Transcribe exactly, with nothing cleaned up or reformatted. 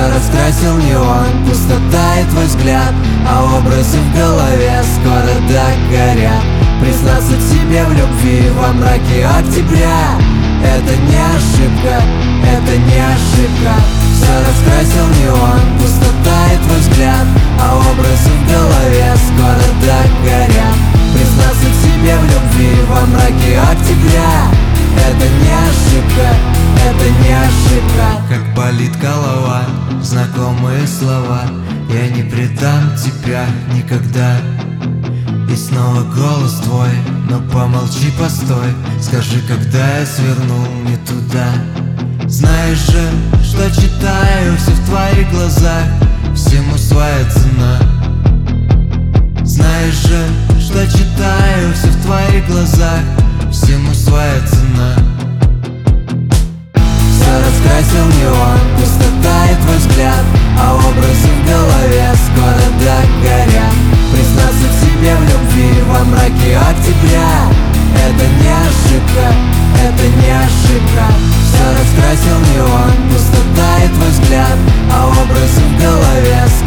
Все раскрасил неон, пустота и твой взгляд, а образы в голове скоро догорят. Признаться тебе в любви во мраке октября — это не ошибка, это не ошибка. Все раскрасил неон, пустота и твой взгляд, а образы в голове скоро догорят. Признаться тебе в любви во мраке октября — это не ошибка, это не ошибка. Как болит голова, знакомые слова: я не предам тебя никогда. И снова голос твой: но помолчи, постой, скажи, когда я свернул не туда. Знаешь же, что читаю все в твоих глазах, всему своя цена. Знаешь же, что читаю все в твоих глазах, всему своя цена. Все раскрасил неон, пустота и твой взгляд, а образы в голове скоро догорят. Признаться тебе в любви во мраке октября — это не ошибка, это не ошибка. Все раскрасил неон, пустота и твой взгляд, а образы в голове